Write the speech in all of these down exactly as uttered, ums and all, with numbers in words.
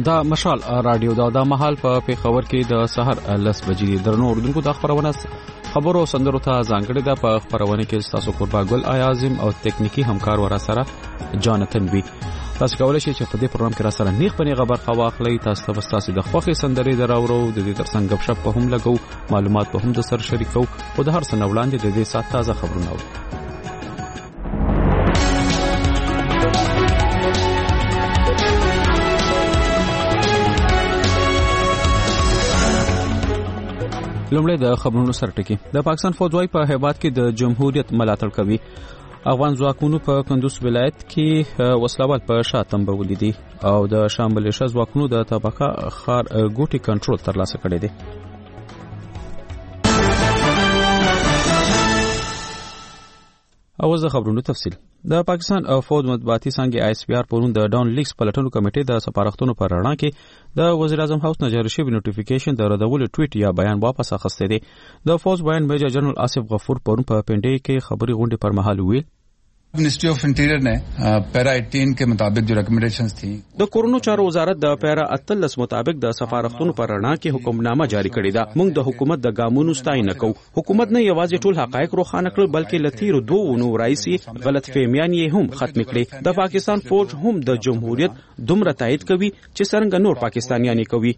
دا مشال رادیو دا د محل په پیښور کې د سحر لس بجې درنو اردوونکو د خبرونه خبرو سندرو ته ځانګړي د په خبرونه کې تاسو قربا ګل اعظم او تکنیکی همکار ور سره جانتن وی. تاسو کولای شئ چې په دې پروګرام کې را سره نیغ پنی خبر خواخلئ. تاسو ته تاسو د خوخي سندري دراورو د دې ترڅنګ غب شپ په هم لګو معلومات په هم د سر شریکو او د هر څه وړاندې د دې سات تازه خبرونه اورو. لومړی د خبرونو سرټکی. د پاکستان فوجوي په هیواد کې د جمهوریت ملاتړ کوي. افغان ځواکونو په کندوز ولایت کې وسلوال په شاتم بولې دي او د شامل شه ځواکونو د طبقه خار ګوټي کنټرول ترلاسه کړی دی. اوس د خبرونو تفصیل. د پاکستان فوج مطبوعاتي څنګه آی اس پی آر پرون د ډاون لیکس پلټنو کمیټې د سفارښتونو پر رڼا کې د وزیر اعظم هاوس نه جاری شوی نوټیفیکیشن د ردول ټویټ یا بیان واپس اخیسته دي. د فوج بیان میجر جنرال آصف غفور پرون په پنډي کې خبري غونډه پر مهال ویل ministry of interior ने para अठारह के मुताबिक जो रिकमेंडेशंस थी د کورونو چارو وزارت د پیرا اتلس مطابق د سفارښتونو پر رڼا کې حکمنامه جاری کړې ده. موږ د حکومت د ګامونو ستاینه کوو. حکومت نه یوازې ټول حقایق روښانه کړل بلکې لتیرو دوه نو رئیسي غلط فهمیان یې هم ختم کړې. د پاکستان فوج هم د جمهوریت دومره تایید کوي چې څنګه نور پاکستانیان کوي.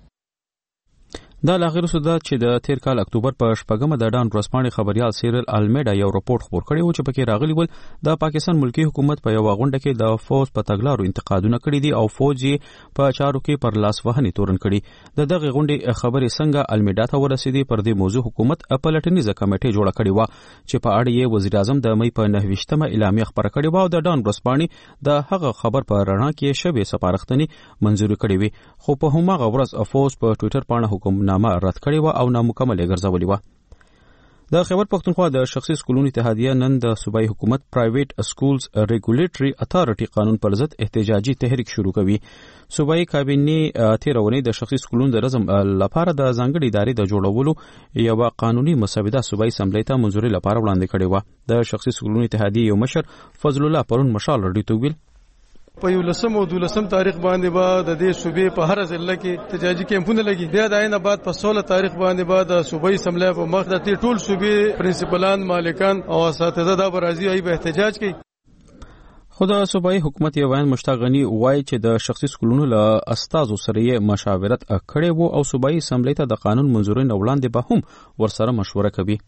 دا لاغیر سودا چې د تیر کال اکتوبر په شپږمه د ډان ورسپانې خبريال سیرل المیډا یو راپور خبر کړی و چې پکې راغلی ول د پاکستان ملکی حکومت په یو غونډه کې د فوج په تګلارو انتقادونه کړی دي او فوج په چارو کې پر لاس وهنې تورن کړي. د دغه غونډې خبرې څنګه المیډا ته ورسېدي پر دې موضوع حکومت پلټنیزه کمیټه جوړه کړې و چې په اړه یې وزیر اعظم د مې په نهه اعلامیه خبره کړې و او د ډان ورسپانې د هغه خبر په رڼا کې شبي سفارښتنې منزوري کړې وي. خو په هماغه ورځ فوج په ټوئیټر باندې حکمنامه رد کړې و او نامکمل ګرځولې و. د خیبر پختونخوا د شخصي سکولونو اتحادیه نن د صوبایي حکومت پرایویټ سکولز ریګولیټري اتھارټي قانون پر ضد احتجاجي تحریک شروع کوي. صوبایي کابینه تیرونی د شخصي سکولونو د نظم لپاره د ځانګړي ادارې د جوړولو یو قانوني مسوده صوبایي اسمبلی ته منځوري لپاره وړاندې کړې و. د شخصي سکولونو اتحادیه یو مشر فضل الله پرون مشال رډیټو ویل په یو لسم او دولسم تاریخ باندې به د دې صوبې په هر ضلع کې احتجاجي کیمپونه لګي. بیا د عین بعد په سولہ تاریخ باندې به د صوبایي اسمبلی په مخ د ټول صوبې پرنسپلان مالکان او اساتذه د برازي ای به احتجاج کوي. خو د صوبایي حکومت یو وین مشتاق غنی وایي چې د شخصي سکولونو له استادو سره یې مشاورت کړی وو او صوبایي اسمبلی ته د قانون منځوري نه وړاندې به هم ورسره مشوره کوي.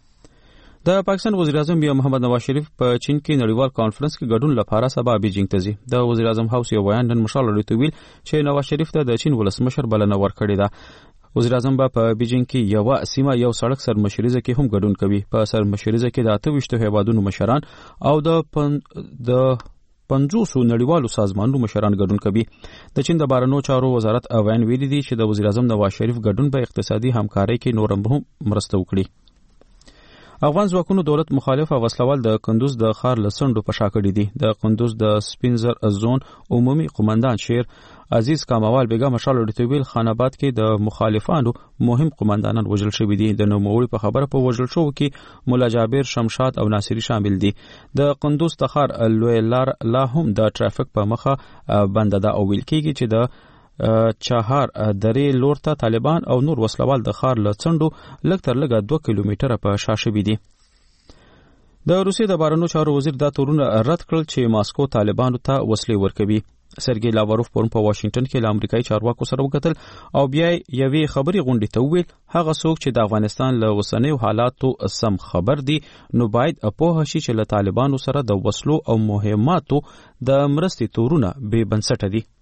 د پاکستان وزیر اعظم بیا محمد نواز شریف په چین کې نړیوال کانفرنس کې ګډون لپاره سبا بیجینګ ته ځي. د وزیر اعظم هاوس یو بیان نن مشال لري ویل چې نواز شریف ته د چین ولسمشر بلنه ورکړې ده. وزیر اعظم په بیجینګ کې یو سیمه یو سړک سر مشریزه کې هم ګډون کوي. په سر مشریزه کې د اته ویشت هیوادونو مشران او د پن د پنځوس نړیوالو سازمانونو مشران ګډون کوي. د چین د بهرنیو چارو وزارت اوین ویلي دي چې د وزیر اعظم نواز شریف ګډون به اقتصادي همکارۍ کې نورم هم مرسته وکړي. افغان ځواکونو دولت مخالف او وسلوال د کندوز د خار لسندو په شاکړې دي. د کندوز د سپینزر زون عمومي قومندان شیر عزیز کاموال بیگا مشال ډیټویل خان آباد کې د مخالفانو مهم قومندانان وژل شوی دي. د نوموړي په خبره په وژل شو کې مولا جابر شمشاد او ناصری شامل دي. د کندوز تخار لوی لار لا هم د ټرافیک په مخه بند ده او ویل کېږي چې د چهار درې لور ته طالبان او نور وسلوال د خار لڅندو لږ تر لږه دوه کیلومتره په شاشه دي. د روسیې د بهرنیو چارو وزیر دا تورونه رد کړل چې ماسکو طالبانو ته وسلې ورکوي. سرګي لاوروف پرون په واشنگټن کې له امریکایي چارواکو سره وکتل او بیا یوې خبري غونډې ته وویل هغه څوک چې د افغانستان له اوسنیو حالاتو سم خبر دي نو باید په هشي چې له طالبانو سره د وسلو او مهماتو د مرستې تورونه به بنسټ دي.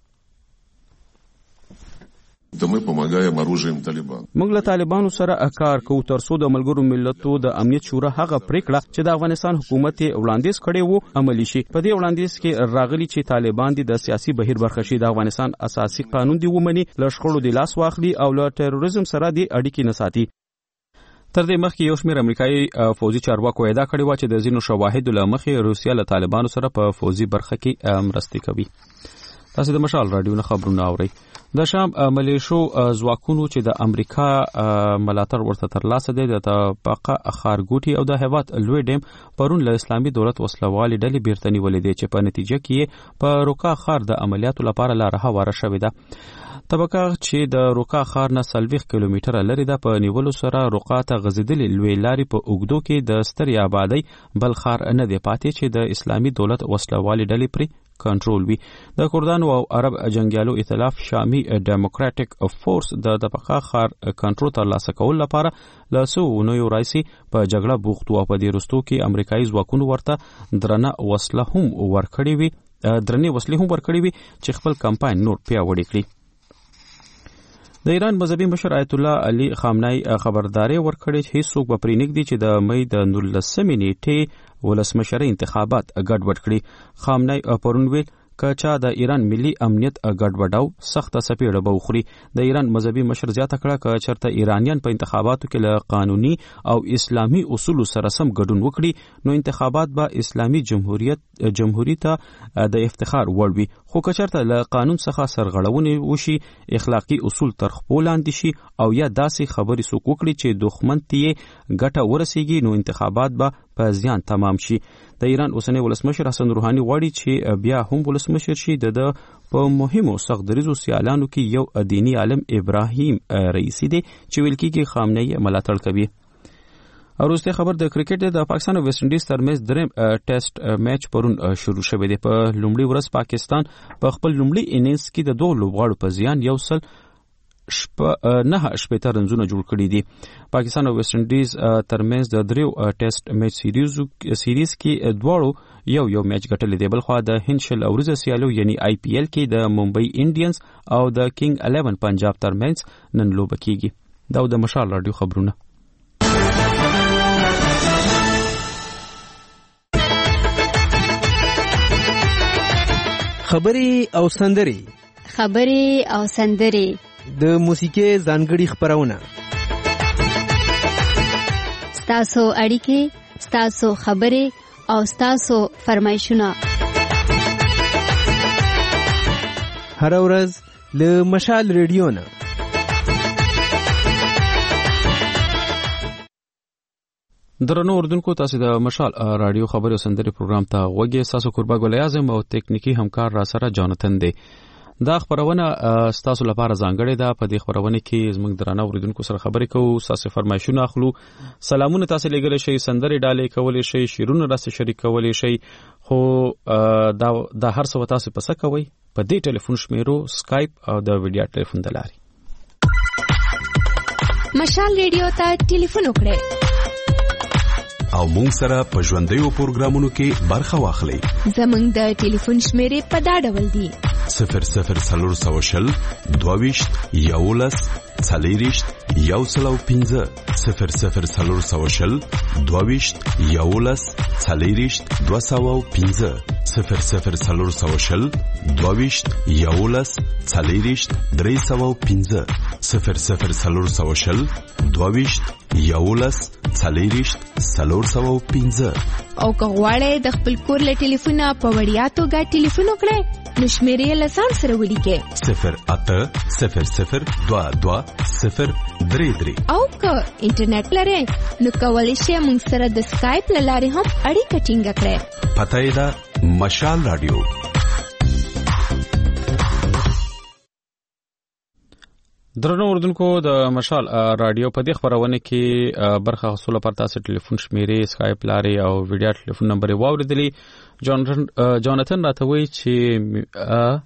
ته مې پماګایم اروجیم طالبان موږ له طالبانو سره کار کوو تر څو د ملګرو ملتونو د امنیت شورا هغه پریکړه چې د افغانستان حکومت وړاندیز کړي وو عملی شي. په دې وړاندیز کې راغلي چې طالبان د سیاسي بهیر برخه شي د افغانستان اساسي قانون دی ومني له شخړو د لاس واخلي او له تروریزم سره د اړیکې نه ساتي. تر دې مخکې یو شمېر امریکایي فوجي چارواکو ادعا کړې و چې د ځینو شواهدو له مخې روسیه له طالبانو سره په فوجي برخه کې مرستې کوي. تاسو د مشال رادیو نه خبرونه اورئ. د شام ملیشو ځواکونو چې د امریکا ملاتړ ورته ترلاسه دی د تپاقه خارګوټي او د هیواد لوی ډیم پرون له اسلامي دولت وسلوالي ډلې بیرته نیولې دي چې په نتیجه کې په روکا خار د عملیاتو لپاره لار هواره شوې ده. تبقه چې د روکا خار نه سلويخ کیلومتره لري ده په نیولو سره روکا ته غزیدلې لوی لارې په اوګدو کې د ستري آبادی بل خار نه دی پاتې چې د اسلامي دولت وسلوالي ډلې پرې کنټرول وي. د کردانو او عرب جنگیالو ائتلاف شامي ډیموکراټک فورس د تپاقه خار کنټرول ترلاسه کول لپاره لاسو نو رئیسي په جګړه بوخت او په دې رستو کې امریکایي ځواکونو ورته درنه وسله هم ورکړي وي درنه وسلې هم ورکړي وي چې خپل کمپاین نور پیاوړی کړي. د ایران مذهبي مشر آیت الله علي خامنه‌ای خبرداري ورکړې چې هیڅوک به پرې نږدې چې د مې د نولسمې نیټې ولسمشر انتخابات ګډوډ کړي. خامنه‌ای پرون ویل کچا د ایران ملي امنیت ګډوډاو سخت سپېړه به وخوري. د ایران مذهبي مشر زیاته کړه چې چرته ایرانیان په انتخاباتو کې له قانوني او اسلامي اصولو سره سم ګډون وکړي نو انتخابات به اسلامي جمهوریت جمهوریت ته د افتخار وړ وي. خو که چرته له قانون څخه سرغړونه وشي اخلاقی اصول تر خپل لاندې شي او یا داسې خبرې څوک وکړي چې دښمن ته ګټه ورسیږي نو انتخابات به په زیان تمام شي. د ایران اوسنی ولسمشر حسن روحاني غواړي چې بیا هم ولسمشر شي. د په مهمو سختدریزو سیالانو کې یو دینی عالم ابراهیم رئیسی دی چې ویل کېږي خامنه‌ای ملاتړ کوي. وروسته خبر د کرکټ د پاکستان او ویسټ انډیز ترمنځ دریم ټیسټ میچ پرون شروع شوی دی. په لومړي ورځ پاکستان په خپل لومړي انینګز کې د دوه لوبغاړو په زیان یو سل شپه نه شپېته رنزونه جوړ کړي دي. پاکستان او ویسټ انډیز ترمنځ د دریو ټیسټ میچ سیریز سیریز کې دواړو یو یو میچ ګټلې دی. بل خو د هند شل اورزه سیالو یعنی آی پی ایل کې د ممبئی انډینز او د کینګ الیون پنجاب ترمنځ نن لوبه کیږي. دا د مشال رادیو خبرونه. خبري او سندري خبري او سندري د موسیقي ځانګړي خبرونه ستاسو اړیکې ستاسو خبري او ستاسو فرمایشونه هر ورځ له مشال ریډیو نه. درنو اردوونکو تاسو د مشال رادیو خبري او سندري پروګرام ته غوږی تاسو قربا ګل اعظم او تکنیکی همکار را سره جانتن دی. دا خبرونه تاسو لپاره ځانګړې ده. په دې خبرونه کې زموږ درنو اردوونکو سره خبرې کوو، تاسو فرمایشونه اخلو، سلامونه تاسو لګل شي، سندري ډالې کولې شي، شیرونه راته شریک کولې شي. خو دا د هر څه تاسو پسه کوي په دې ټلیفون شمیرو سکایپ او د ویډیو ټلیفون دلاري. مشال ریډیو ته ټلیفون وکړئ او مونږ سره په ژوندیو پروګرامونو کې برخه واخلئ. زموږ د ټلیفون شمیرې په دا ډول دي: صفر صفر څلور سوه شل دوه ویشت یولس څلېرویشت یو سل او پنځه صفر صفر څلور سوه شل دوه ویشت یولس څلېرویشت دوه سوه او پنځه صفر صفر څلور سوه شل دوه ویشت یولس څلېرویشت درې سوه او پنځه صفر صفر څلور سوه شل دوه ویشت یولس څلېرویشت څلور سوه او پنځه. او که غواړئ د خپل کور له ټلیفونه په وړیا توګه ټلیفون وکړئ نو شمیرې له ځان سره ولیکئ: صفر اته صفر صفر دوه دوه صفر درې درې. او که انټرنیټ لرئ نو کولی شئ موږ سره د سکایپ له لارې هم اړیکه ټینګه کړئ. پته یې ده مشال رادیو. درنو اردوونکو د مشال رادیو په دې خبرونه کې برخه اخیستلو لپاره تاسو ټلیفون شمیرې سکایپ لارې او ویډیو ټلیفون نمبر واوریدلې. جانتن جانتن راته وایي چې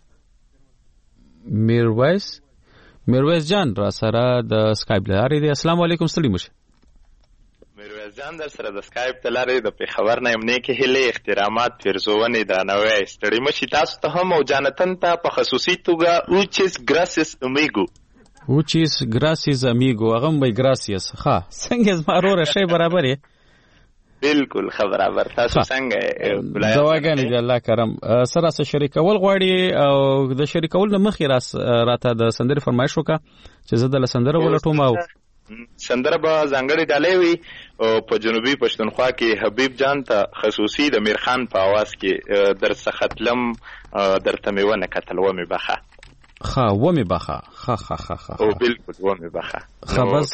میرویس میرویس جان را سره د سکایپ لارې دی. السلام علیکم. ستړي مشه میرویس جان در سره د سکایپ لارې د پیښور نه یمنې کې هلي احترامات پیرزونې د نوې ستړي مشي تاسو ته هم او جانتن ته په خصوصي توګه اوچس ګراسیس امیګو اوچیس ګراسیز امیګو هغه مې ګراسیس. ها څنګه زما وروره شی برابر یې؟ بالکل برابر. تاسو څنګه دواګانې دی الله کرم سره سره شریکول غواړي او د شریکول نه مخې راس راته د سندري فرمایش وکړه چې زه د سندره ولټوم او سندره به ځانګړې ډالۍ وي او په جنوبي پښتونخوا کې حبیب جان ته خصوصي د میر خان په आवाज کې در څخه تلم درته مې ونه کتل ومې بخه ښه ومې بخه ښه ښه ښه ښه او بالکل ومې بخه ښه بس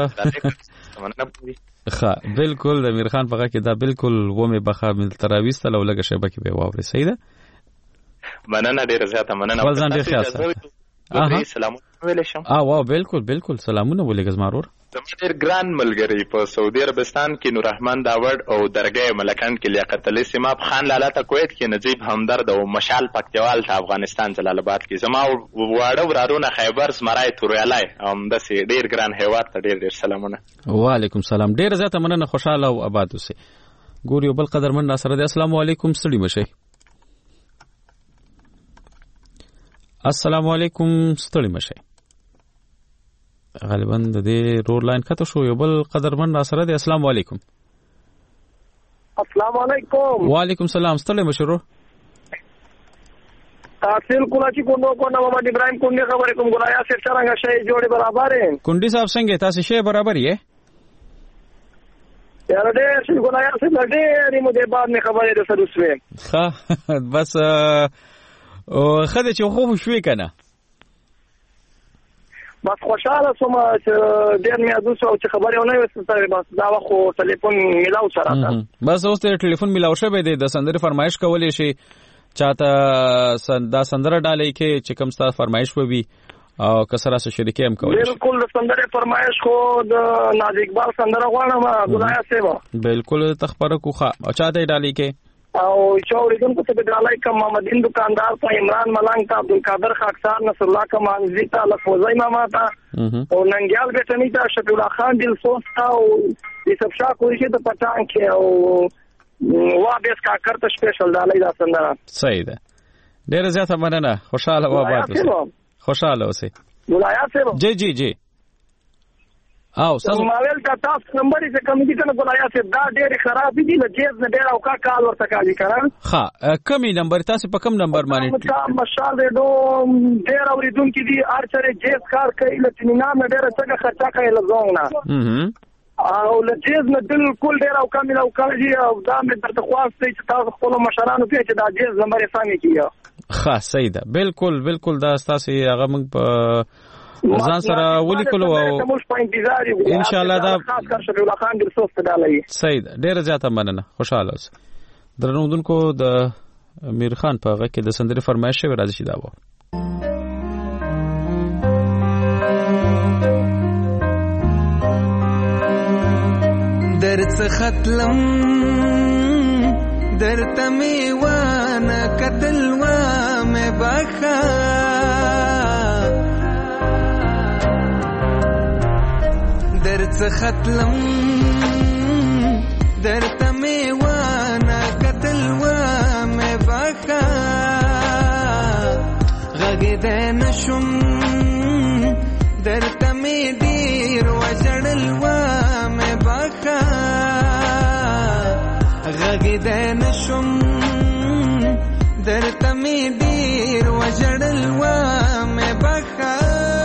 ښه بالکل د میر خان په غږ کې دا بالکل ومې بخه مې درته راویستله او لږه شیبه کې به یې واورې. صحیح ده؟ مننه ډېره زیاته مننه. خپل ځان ډېر خیال ساتئ. سلامونه ویلی شم؟ واو بالکل بالکل سلامونه ولېږه زما ورور. زما ډېر ګران ملګري په سعودي عربستان کې نوررحمن داوړ او درګۍ ملکند کې لیاقت علي سیماب، خان لالا ته کویت کې نجیب همدرد او مشال پکتیوال ته افغانستان جلال آباد کې، زما واړه ورارونه خیبر زمرای توریالی همداسې ډېر ګران هیواد ته ډېر ډېر سلامونه. وعلیکم سلام. ډېره زیاته مننه، خوشحاله او آباد اوسئ. ګور یو بل قدرمن راسره دی. السلام علیکم، ستړي مه شئ. السلام علیکم، ستړي مه شئ. غالبا د دې رور لاین کته شو. یو بل قدرمن را سره دی. السلام علیکم. السلام علیکم. وعلیکم سلام. ستړي مه شئ. تحصیل کولاچی کوندو کو محمد ابراهیم کونډي خبرې کوم. ګلایا سره څنګه شي جوړې برابر یې؟ کونډي صاحب څنګه تاسو شي برابر یې؟ یاره دې شي ګلایا سره دې ریمو دې بعد نه خبرې ده سره وسوي. ها بس او خدای چې خو شوي کنه. بس خوشاله سوم چې ډېر مې ادوسو چې خبرې ونه وسته. بس دا خو ټلیفون میلاو سره ده. بس اوس ته ټلیفون میلاو شوی دی. د سندره فرمایش کولې شي چاته دا سندره ډالۍ کې چې کوم ستاسو فرمایش وي او کسره سره شریکې هم کولې. بالکل د سندره فرمایش خو د ناز اقبال سندره غواړم ګلایا سیوا. بالکل تخبره کوخه او چاته ډالۍ کې او چوریدونکو ته ډالۍ کوم. محمدین دکاندار ته، عمران ملنګ ته، عبدالقادر خاکسار، نصر الله کمانزی ته، لفوزی ماما ته او ننګیال بیٹنی ته، شفیع الله خان دلسوز ته او یوسف شاه قریشي ته پټان کې او وا بیس کاکر ته سپیشل ډالۍ دا سندره. صحیح ده. ډېر زیاته مننه. خوشاله و آباد اوسئ. خوشاله اوسئ. ګلایا صاحب. جی جی جی. او تاسو موبایل کا تاسو نمبر یې کوم دي کنه ګلایا صاحب؟ دا ډېر خراب دي د جیز نه ډېر او کا کال ورته کوي کنه. ها کمی نمبر تاسو په کوم نمبر باندې؟ دا مشال دې ډېر اوریدونکو دي ارچره جیز کار کوي لته نه نه ډېر څنګه خرچا کوي لزون نه. او لجیز نه بالکل ډېر او کامل او کوي او دا مې درته خواسته چې تاسو خپل مشرانو کې چې دا جیز نمبر یې سمې کیه. ها صحیح ده. بالکل بالکل دا تاسو هغه موږ په ځان سره ولیکلو او ان شاء الله دا خاص کر شفیع الله خان دلسوز ته ډالۍ. صحیح ده. ډېر زیاته مننه. خوشاله اوسئ. درنوونکو د میر خان په هغه کې د سندرې فرمایش شوی راځي چې دا و. درڅ ختلم درته می وانه کتل و مې بخا درڅ ختلم درته می وانه کتل و مې بخا غږ دې نشم درته می ډیر وجړل و مې بخا غږ دې نشم درته می ډیر وجړل و مې بخا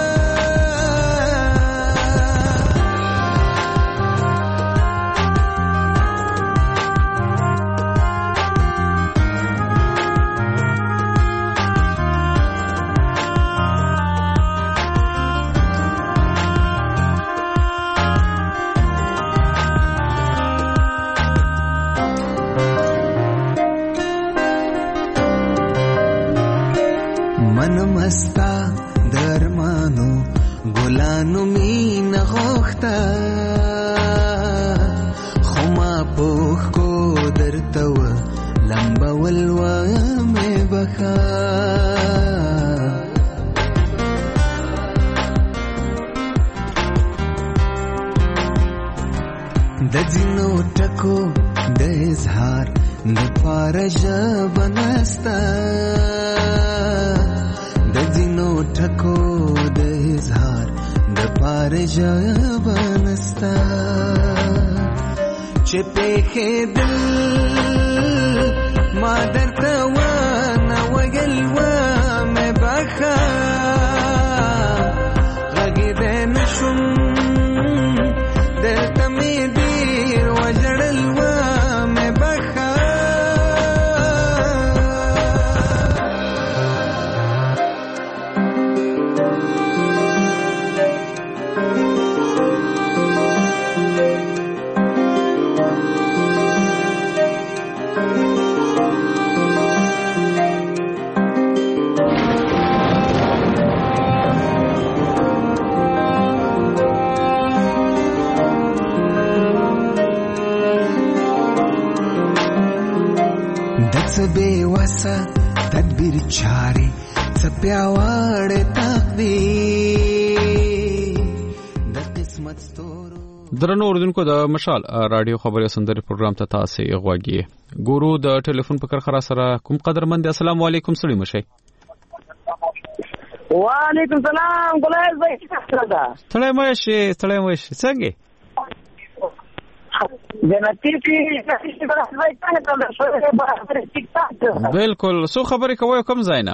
مستا درمانو ګلانو مين غوختا خما پوخ کو درتو لمبا ولوا مې بخا د جنو ټکو د اظهار د پارج بنستا د دینو ټکو د اظهار د پارج بنستا چې په دل ما درته و نه وګل و مې بخا غږ دې نشم سبے وسا تدبیر چاري سپیاوړ تقدیر د قسمت ستورو. درنو اوردونکو د مشال رادیو خبري سندري پروګرام ته تاسو غواګي ګورو د ټلیفون په کرخره سره کوم قدرمند. السلام علیکم سړي مشه. وعلیکم السلام ګلای زوی څنګه تړای مشه تړای مشه څنګه جنتی کی بالکل سو خبرې کوي کوم ځای نه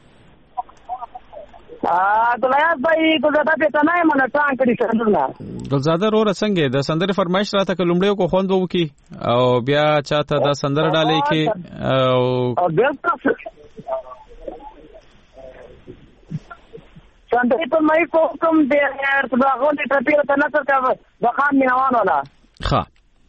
ا ګلای بھائی ګلزاده په تنه منه ټان کړی څنګه ګلزاده رو رسنګ د سندرې فرمایش راته کلمړیو کو خوند وو کی او بیا چاته د سندر ډالې کی او سندرې په مې کو کوم دې هغه دې ټپیر ته نه څه د خان مینوان ولا ها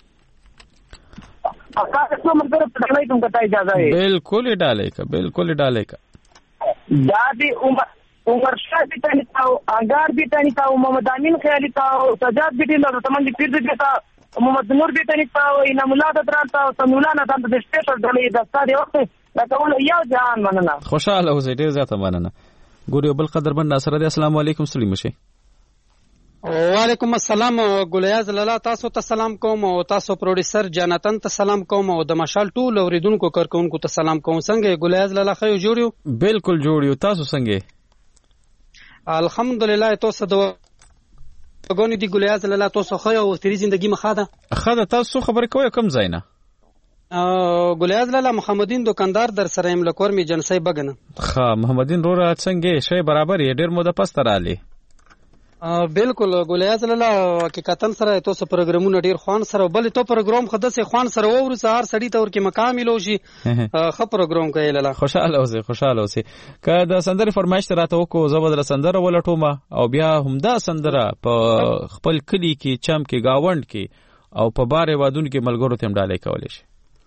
اکا څو منځره په ډالې کوم ته اجازه ہے بالکل ډالې کا بالکل ډالې کا دادی عمر عمر شاه بھی تانی تاو انگار بھی تانی تاو محمد امین خیالی تاو سجاد بھی تانی تمام پیر بھی تاو محمد نور بھی تانی تاو انام الله دران تاو سمولانا تام د سپیشل ډلې د ستاره وخت دا ټول یو ځان مننه خوشاله اوسې ډیر زیاته مننه. ګوري بل قدر بن ناصر دې السلام علیکم سلیم شي. وعلیکم السلام ګلیاز لاله تاسو ته سلام کوم او تاسو پروډوسر جناتن ته سلام کوم او د مشال ټول اوریدونکو کارکونکو ته سلام کوم. څنګه ګلیاز لاله خو جوړیو؟ بالکل جوړیو. تاسو څنګه؟ الحمدلله تاسو د وګونی دی ګلیاز لاله تاسو خو او تری ژوندۍ مخاده خاده تاسو خبرې کوي کوم ځای نه ګلیاز لاله محمدین دکاندار در سره ایم لکور می جنسي بغنه ها محمدین رو را څنګه شی برابر یې ډیر مو د پستراله بالکل ګلیاز لاله حقیقتا سره تاسو پروګرامونه ډیر خوان سره بل ته پروګرام خود سه خوان سره ور سهار سړی تور کې مکامل شي خو پروګرام کوي لاله خوشاله اوسه خوشاله اوسه که د سندره فرمایش راته وکړو زبر سندره ولټومه او بیا همدا سندره په خپل کلی کې چم کې گاوند کې او په بارې وادون کې ملګرو ته مډالې کولې شي.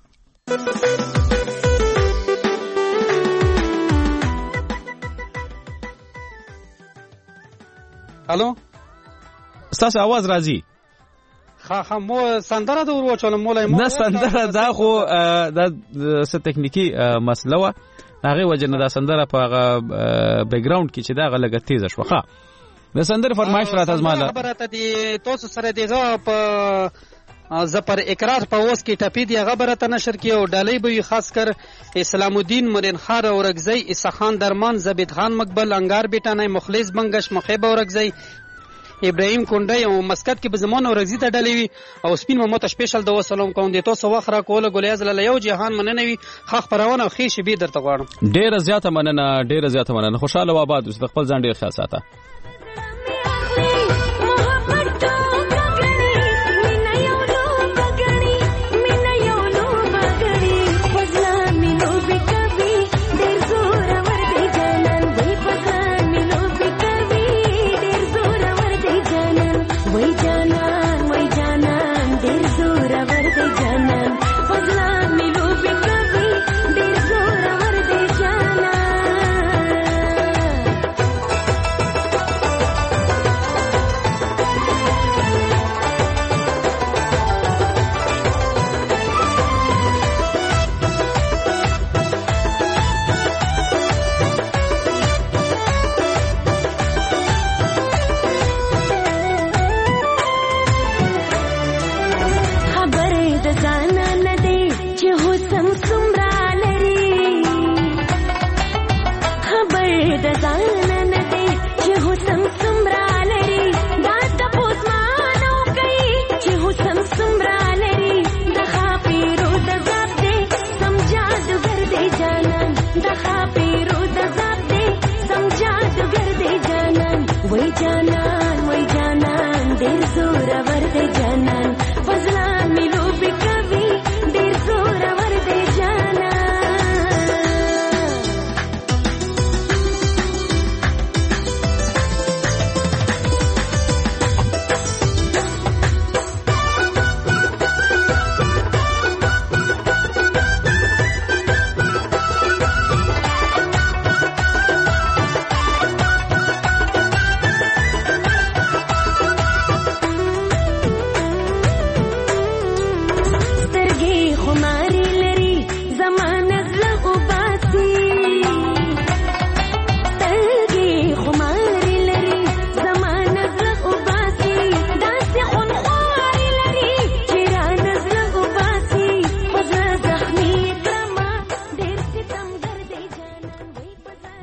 الو ستاسو आवाज راځي؟ ها ها مو سندره د ورو چول مولای نه سندره دا خو د څه ټکنیکی مسله و هغه وجنه د سندره په بیک گراوند کې چې دا غلګه تیز شو. ښه د سندره فرمایش راته ازماله خبره ته دي تاسو سره دیغه په زپر اقرار په اوس کې ټپی دی خبره ته نشر کی او ډالۍ به خاص کر اسلام الدین مرین خار اورګزی اسخان درمان زبید خان مقبل انگار بیٹانه مخلص بنگش مخیب اورګزی ابراهیم کونډای او مسکت کې به زمون اورګزی ته ډالۍ وی او سپین مو ته سپیشل د وسلام کوم دی تاسو وخره کوله ګلیاز لاله یو جهان مننوي خخ پرونه او خې شی به درته غواړم. ډیره زیاته مننه ډیره زیاته مننه. خوشاله و آباد اوسه خپل ځان ډیر خیال ساته.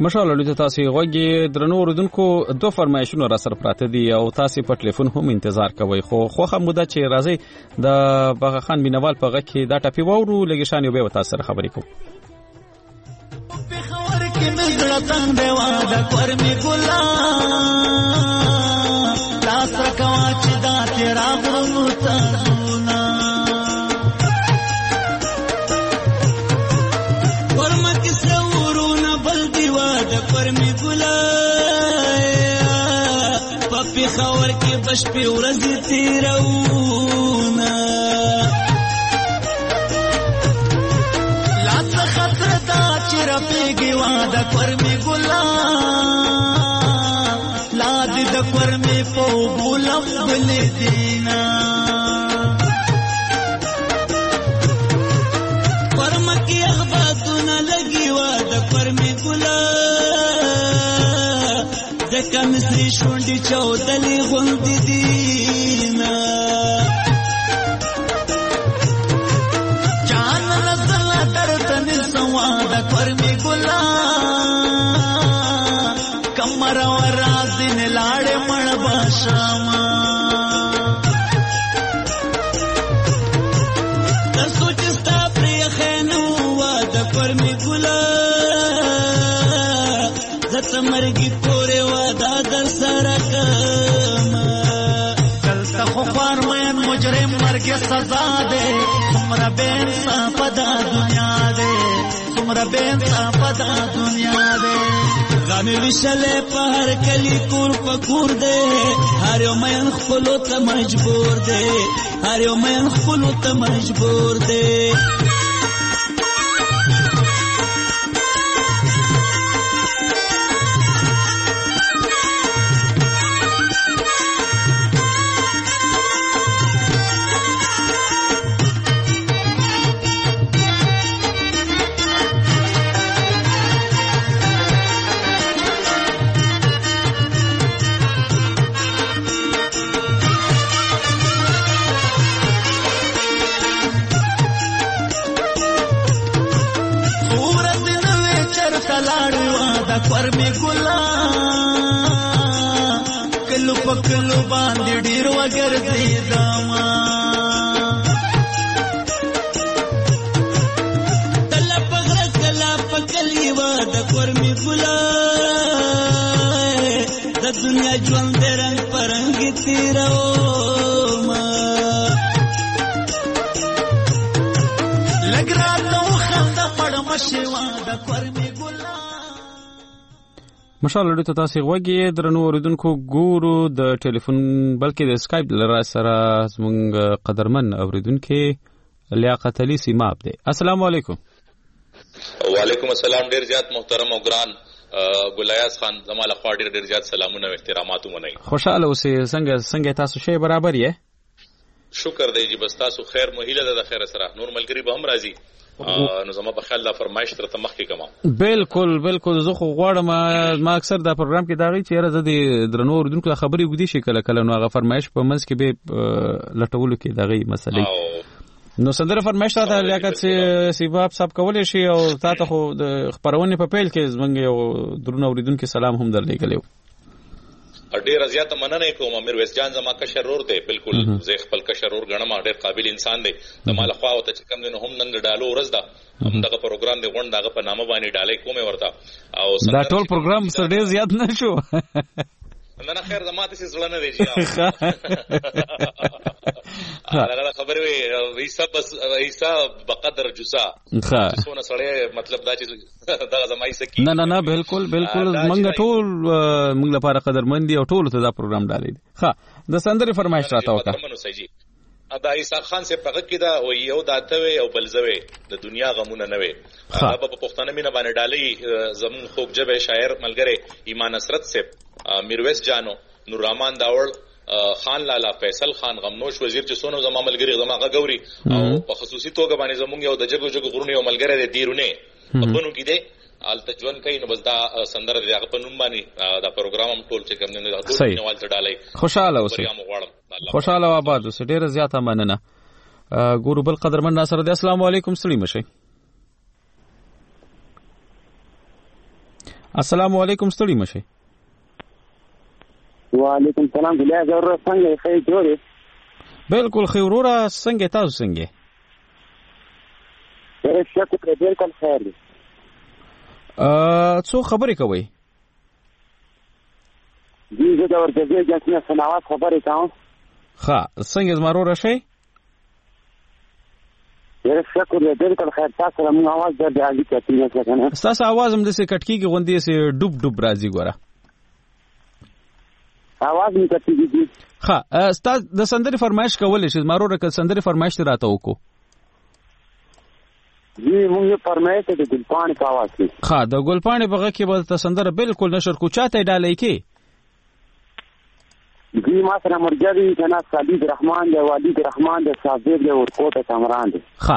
مشاله لته تاسو غوږی درنو اوردونکو دوه فرمایشونه را سره پراته دي او تاسو په ټلیفون هم انتظار کوئ خو خوخه موده چې راځي د بغا خان بینوال په غږ کې دا ټاپی وورو لګشان یو به تاسو سره خبرې کوم په خبر کې مګړه څنګه دی واده کور می ګلا تاسو کوا چې دا تیرا غرو تاسونا ورما کې سورونه بل دی واده کور می ګلا په خبر کې بش په ورځ تیرونا رفیقی وادا کرمی گلا لاد دا کرمی پو بولم بلی دینا کرمکی اخباتونا لگی وادا کرمی گلا زکا مصری شوندی چودلی غندی دینا جان نزل درتن سوادا کرمی گلا کمر وراز دن لاڑے مڑ باشاما در سوچستا پری خینو وادا کرمی گلا زت مرگی پورے وادا در سرکاما چلتا خوار میں مجرم مرگ سزا دے تمرا بین سا پدا دنیا دے تمرا بین سا پدا دنیا دے غامی وشلے پہر کلی کور پکور دے ہر یو مین خپلو تا مجبور دے ہر یو مین خپلو تا مجبور دے کرمی گلا کلو پکلو باندې ډیر وګرځي دما تل پغره کلا پکلی و د کرمی گلا د دنیا ژوند رنگ پرنګ تیرو ما لګرا تو خندا پړ مشوا د کرمی مشال لري ته تاسو غوږی درنو اوریدونکو ګورو د ټلیفون بلکې د اسکایپ لره سره زموږ قدرمن اوریدونکو لیاقت علي سیماب دی. السلام علیکم. وعلیکم السلام. ډیر زیات محترم او ګران ګلیاس خان زماله خوا ډیر ډیر زیات سلامونه او احترامات ومنئ. خوشاله اوسئ. څنګه څنګه تاسو شی برابر یې؟ شکر دی جی بس تاسو خیر مهیله ده د خیر سره نور ملګری به هم راځي نو زما په خیال دا فرمایش تر ته مخکې کوم. بالکل بالکل زه خو غواړم ما اکثر دا پروګرام کې دا وی چې راځي د درنو اوریدونکو خبرې وګدي شي کله کله نو هغه فرمایش په منځ کې به لټولو کې دغه مسلې نو سندره فرمایش ته لیاقت سیباب صاحب کولې شي او تاسو خو د خبرونه په پیل کې زمونږ یو درنو اوریدونکو سلام هم درلېګلو. ډیر زیات مننه کوم. میرویس جان زما کشر رور دی. بالکل زه خپل کشر رور غنم. ډیر قابل انسان دی. د مال خوا او ته کوم نه هم نن ډالو ورځ دا هم دغه پروګرام دی غونډه دغه په نامه باندې ډالې کومه ورته او دا ټول پروګرام سره ډیر زیات نشو. نه نه خیر زما ته څه زړه نه دی جی. هغه خبره وي حساب بس حساب بقدر جزا. څونه سره مطلب دا چې دا زما یې سکی. نه نه نه بالکل بالکل منګ ټول منګ لپاره قدرمن دي او ټول ته دا پروګرام ډالې دي. ښه د سندرې فرمایش راته وکړه. دا عیسی خان سے پغه کې دا او یو داته وي او بلزوي د دنیا غمونه نه وي. هغه په پښتنه مینه باندې ډالې زمون خوږ جبه شاعر ملګری ایمان نصرت سے میرویس جانو نور رحمان داوړ خان لالا فیصل خان غمنوش وزیر چې سونو زما ملګری زما غوري او په خصوصي توګه باندې زمونږ یو د جګو جګو غرونه یو ملګری دی دیرونه په بنو کې دی الته ژوند کوي نو بس دا سندره دی هغه په نوم باندې دا پروګرام هم ټول چې کوم نه ټول نیوال ته ډالای. خوشاله اوسئ. خوشاله او آباد اوسئ. ډیره زیاته مننه. ګورو بل قدرمن ناصر دی. السلام علیکم. سلام مشه. السلام علیکم ستړي مشه. وعلیکم السلام. بلیا ضرور څنګه ښه جوړې؟ بالکل ښه وروره، څنګه تاسو څنګه؟ ډېر شکر، بالکل خیر دی. ا څو خبرې کوي؟ جی زه د ورځې جنسي صنعت خبرې کوم. ښه څنګه زمارو راشي؟ ډېر شکر دی، بالکل خیر. تاسو سره موږ आवाज درته راځي کېږي کنه؟ تاسو आवाज هم د څه کټکیږي غوندې سي ډوب ډوب راځي ګوره. आवाज می کټکیږي. ښه استاد د سندري فرمایش کولای شي زمارو رکه سندري فرمایش راته وکړو. جی موږ فرمایش ته د ګلپاڼې په आवाज کې. ښه د ګلپاڼې په غږ کې به تاسو سندره بالکل نشر کو چاته ډالۍ کې. جی ما سره مرجری جناب صادق رحمان دی، والد رحمان دی، صابر دی، ورکوټه کامران دی. ښه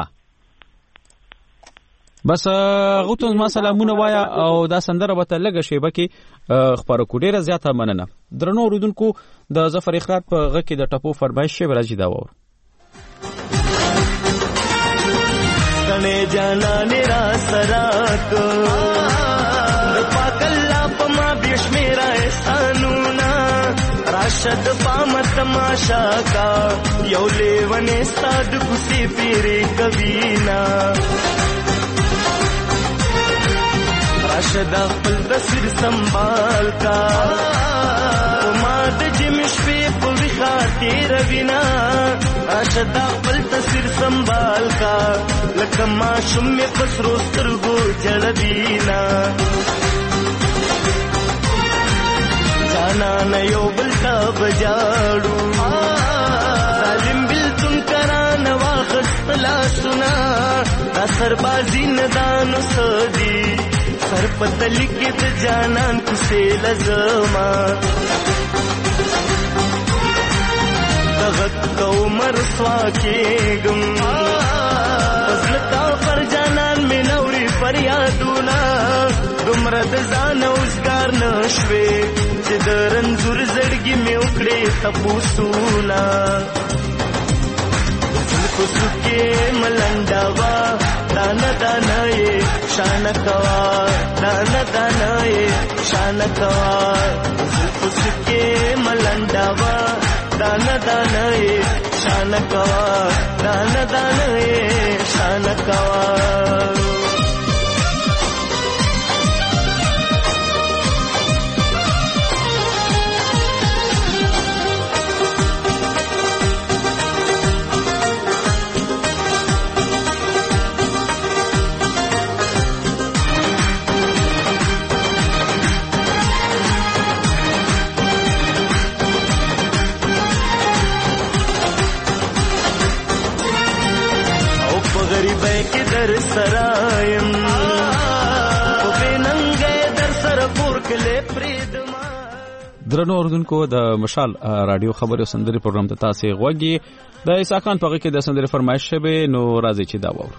بس غوتو ما سلامونه وایا او دا سندره به ته لګه شیبه کې خبره کو. ډیره زیاته مننه. درنو اوریدونکو د ظفر اخراج په غږ کې د ټپو فرمایش شی راځي دا وور. تنه جانا نرا سراک د پاکلا پما بشمیرا احسانونا راشد پام تماشا کا یو لیونه ستاد کوسی پیری کبینا راشد خپل بصیر سنبال کا ما د جمش په پوری خاطر وینا راشد خپل تصویر سنبال کا لکه ما شم پسرو سترګو جړدینا جانا نه یو بل تا بجاړو ظالم بلتون کران واخست لا سنا دا سربازی ندانو سدی سر پتل کې د جانان کوسه لزما دغت کو مرسوا کېګم پزلتا پر جانان می نوري فریادونه دومره د ځان اوسګار نشوي چې د رنځور زړګي می وکړې تپوسونه کوسکه ملنډاوا دانا دانا یې شان کوا دانا دانا یې شان کوا کوسکه ملنډاوا دانا دانا یې شان کوا دانا دانا یې شان کوا در سرایم او بننګ در سر پور کله پریدما. درنو اوردونکو د مشال رادیو خبرو سندري پروګرام ته تاسو غوږی د عیسی خان په کې د سندري فرمایش شوه نو راځي چې دا وور.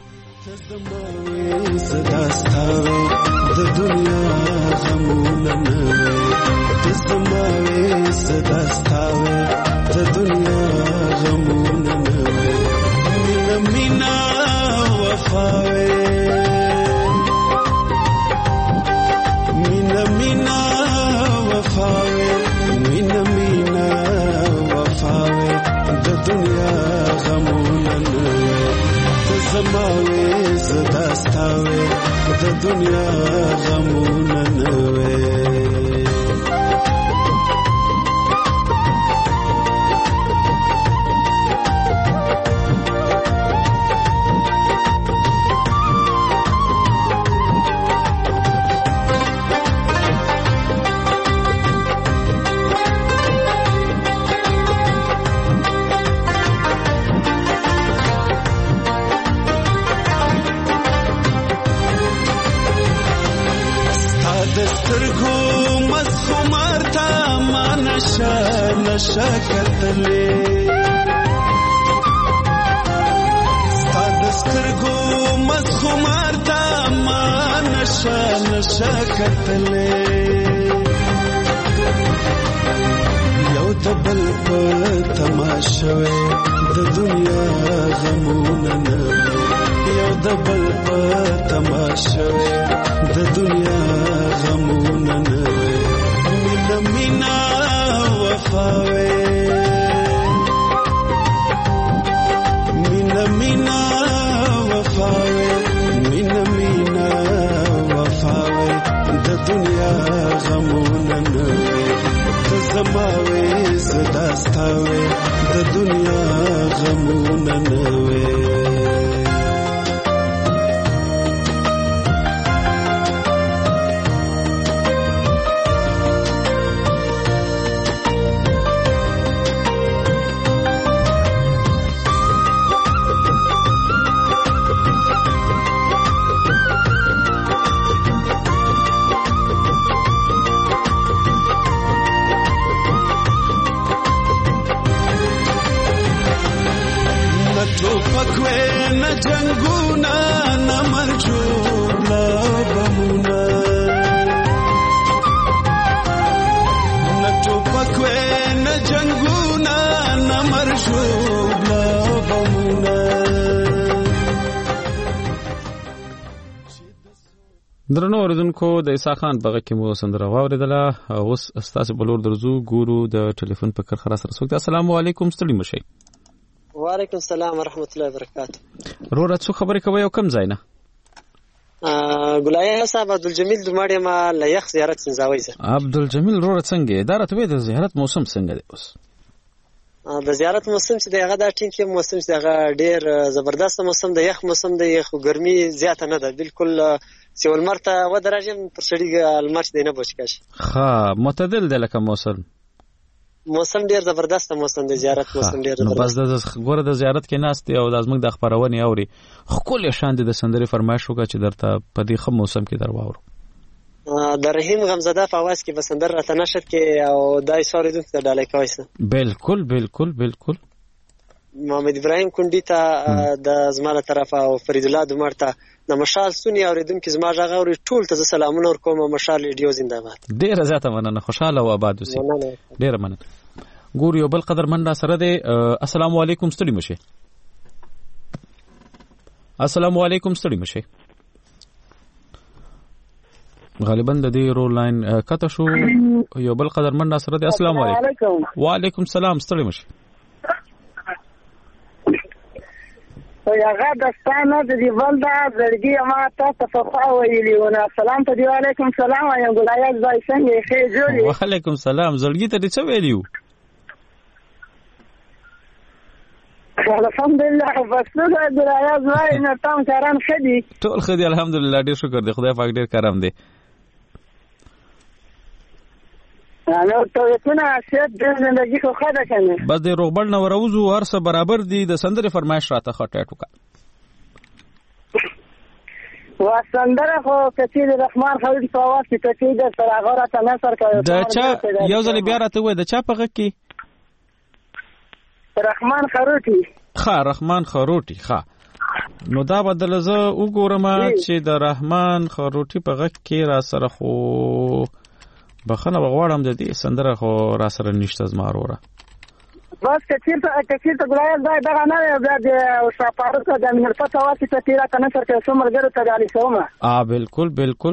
صداستاوي د دنیا غمونه نه تسمعي صداستاوي د دنیا غمونه نه مینا مینا وفاوي مینا مینا وفاوي مینا مینا وفاوي د دنیا غمونه نه تسمعي صداستاوي د دنیا غمونه نه نشا کتلې ستاد سترګو مسخمار تا ما نشا نشا کتلې یو دبل په تماشوي د دنیا غمونه نه یو دبل په تماشوي د دنیا غمونه نه مینا مینا وفاوي مینا مینا وفاوي مینا مینا وفاوي د دنیا غمونه نه ته زماوي زداستاوي د دنیا غمونه نه پکوي نه جنگونه نه مرجوبلا بمونه نه پکوي نه جنگونه نه مرجوبلا بمونه. درنو اوریدونکو د عیسی خان بغه کې مو سندره واوریدله. اوس استاد بلور درزو ګورو د ټلیفون په کرخه سره سوګ. السلام علیکم ستړي مشي. وعلیکم السلام ورحمت الله وبرکاته. رورت څو خبرې کوي او کم ځای نه؟ ګلایه صاحب عبدالجمیل دوماړی ما لیخ زیارت سنځاوي زه. عبدالجمیل رورت څنګه اداره ته د زیارت موسم څنګه دی اوس؟ د زیارت موسم چې دغه د ټینګ کې موسم چې دغه ډیر زبردست موسم دی، یخ موسم دی، خو ګرمي زیاته نه ده بالکل. سیول مرته و درجه پر سړی الماش دی نه بوچکاش. ها معتدل دی لکه موسم. موسم ډیر زبردست موسم دی، زیارت موسم ډیر زبردست. نو بس د ګوره د زیارت کې ناست دی او د ازمن د خبرونه اوري خپل شان د سندري فرمایش وکړه چې درته په دې خم موسم کې درواورو. د رحیم غمزده په आवाज کې بسندر راته نشد کې او دای سوري دغه ته ډالای کوي سه. بالکل بالکل بالکل. محمد ابراهیم کندی ته د زماله طرفه او فرید الله دمرته د مشال سونی اوریدونکو زما غاوري ټول ته سلامونه ورکوم. مشال ریډیو زنده‌باد. ډیر زیاته مننه، خوشاله او آباد اوسئ. ډیر مننه. ګور یو بل قدر من را سره دی. السلام علیکم ستړي مشه. السلام علیکم ستړي مشه. غالبا د دې رو لاین کته شو. یو بل قدر من را سره دی. السلام علیکم. وعلیکم السلام ستړي مشه. هغه دستانه د دې بلدا زړګي ما تاسو په خوا ویلیونه. سلام ته دی. وعلیکم السلام. یم ګلایز زای څنګه ښه جوړی؟ وعلیکم السلام. زړګي ته څه ویلیو؟ الحمدلله. بس نو ګلایز زای نه تام کاران خدي ټول خدي الحمدلله. ډیر شکر دی، خدای پاک ډیر کرم دی. نو ته څنګه شت د زندګي خو خاله کنه؟ بس د روغبل نو وروزو ورسه برابر دی. د سندري فرمایش راته خټه ټوکا وسندره خو کچې د رحمان خالد په आवाज کې کچې د سراغره ته نصر کوي. د چا یو ځل بیا راته وای د چا په غږ کې رحمان خروټي. ښه رحمان خروټي. ښه نو دا بدل زه وګورم چې د رحمان خروټي په غږ کې را سره خو بخنه بغواړم د دې سندره خو را سره نشته زما وروره. بس کچې ته کچې ته ګلایز دا دغه نه بیا د شاپارو ته د منرفت आवाज ته تیرا کنه سره څو مرګره ته غالي شومه. ا بالکل بالکل.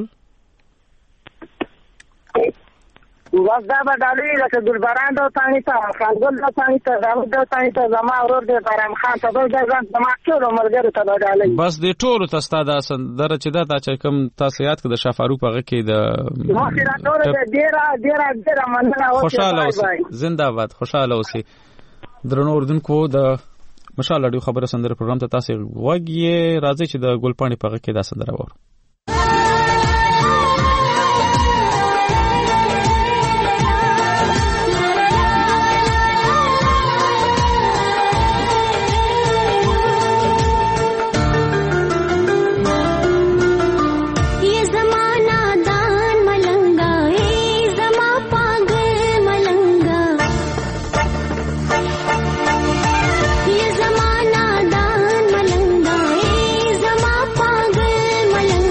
بس دا به ډالې لکه ګلباران دا ثاني ته خانګل دا ثاني ته زموږ دا ثاني ته زما ورور د بارام خان ته دا زما ټول مرګره ته ډالې. بس د ټولو ته ستاده سندره چې دا چې کوم تاسو یاد کړه د شافاروق هغه کې د مخیرا ټول د ډیره ډیره ډیره مننه. خوشاله اوسئ. زنده‌باد. خوشاله اوسئ. درنو اوردونکو د مشال اډیو خبره سندره پروګرام ته تاسو وګورئ. راځي چې د ګلپاڼي په هغه کې دا سندره وره. ये ज़माना दान मलंगा, ये ज़मा पागल मलंगा।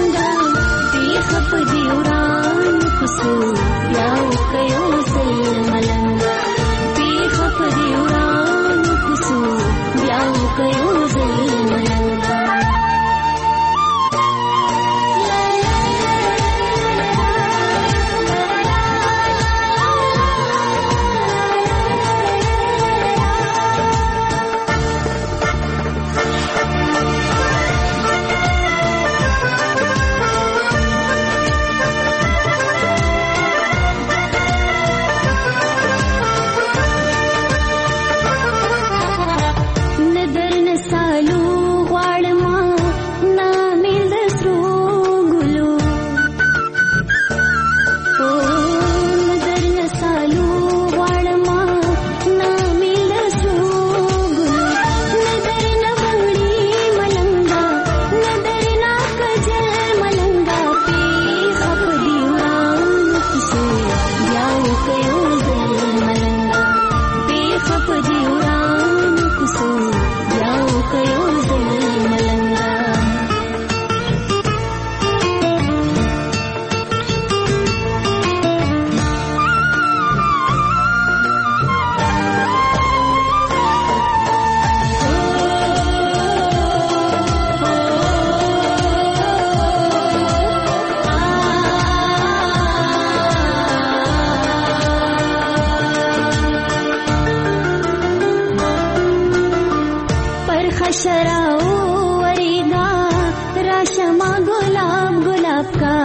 खशराओ वरेगा राशमा गुलाब गुलाब का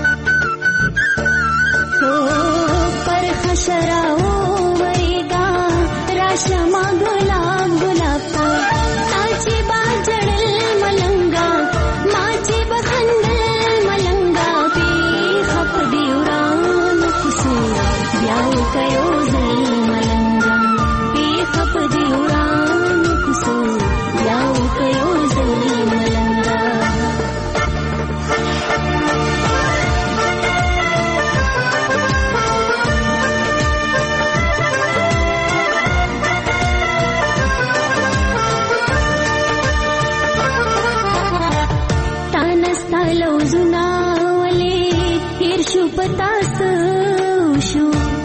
हो पर खशराओ वरेगा राशमा गुलाब गुलाब का ताजी बाजड़ल मलंगा माजी बखंदल मलंगा पे खप दिउरान खुसू ब्याव कयो जल मलंगा पे खप दिउरान खुसू ब्याव कयो जल मलंगा पतास उशू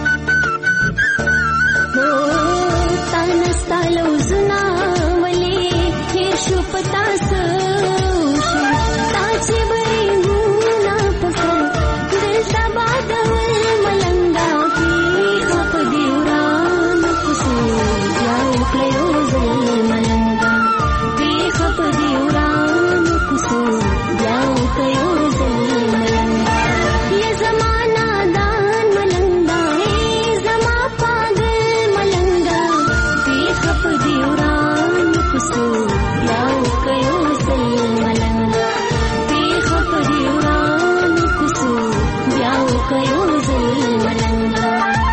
हो तानस्ता लवजुना वले हिरशु पतास उशू ताचे बरी मुना पसर दिल तबादवल मलंगा की खप दिउरान खुसू जाओ कयो जल मलंगा की खप दिउरान खुसू जाओ कयो जल मलंगा ये जमाना दान मलंगा है जमा पागल मलंगा बेखप दिउरान खुसू लाओ कयो जल मलंगा बेखप दिउरान खुसू लाओ कयो जल मलंगा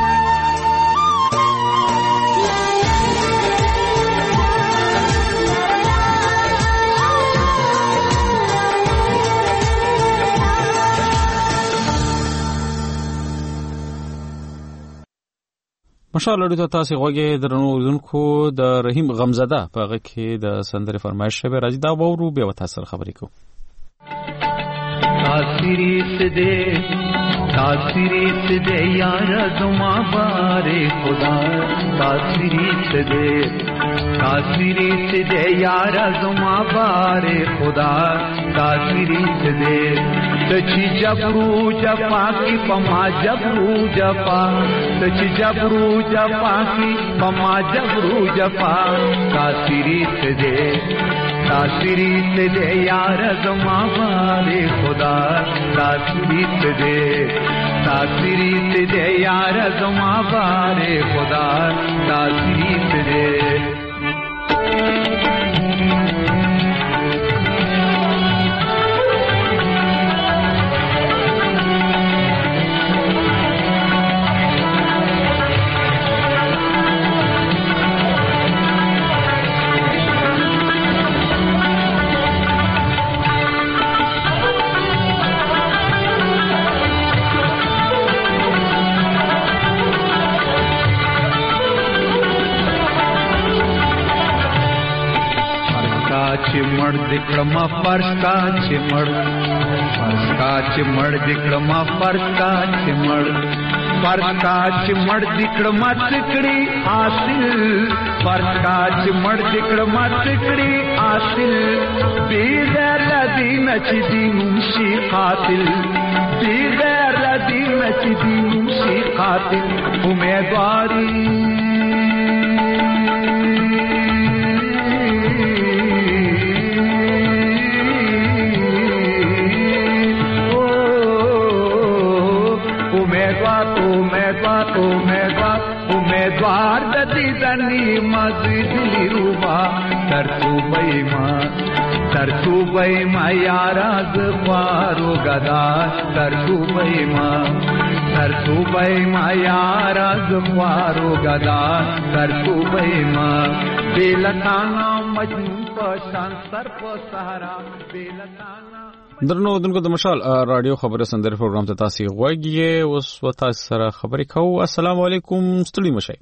مشال لري ته تاسو غوږی درنو اوردونکو د رحیم غمزده په هغه کې د سندرې فرمایش شوی راځي دا وورو بیا وتاثر خبرې کو تاثیریت دے تاثیریت دے یار زما بارے خدا تاثیریت دے تاثیریت دے یار زما بارے خدا تاثیریت دے تچی جبرو جپا کی پما جبرو جپا تچی جبرو جپا کی پما جبرو جپا تاثیریت دے تاثیریت دے یار زما بارے خدا تاثیریت دے تاثیریت دے یار زما بارے خدا تاثیریت دے चिमड़ दिखड़मा फर्श का चिमड़ फर्श का चिमड़ दिखड़मा फर्श का चिमड़ फर्श का चिमड़ दिखड़मा तिकड़ी आसिल फर्श का चिमड़ दिखड़मा तिकड़ी आसिल बेगैर लदी नचदी मुंशी कातिल बेगैर लदी नचदी मुंशी कातिल उम्मीदवारी उम्मीदवार उम्मीदवार उम्मीदवार ददी दनी मजदी रूबा तरसू बैमा तरसू बैमा याराज पारो गदा तरसू बैमा तरसू बैमा याराज पारो गदा तरसू बैमा बेलताना मजनू पशान सर पर सहारा बेलताना درنو دونکو د مشال رادیو خبره سندره پروګرام ته تاسو غوږی اوس وتا سره خبرې کوو. السلام علیکم ستړي مشي.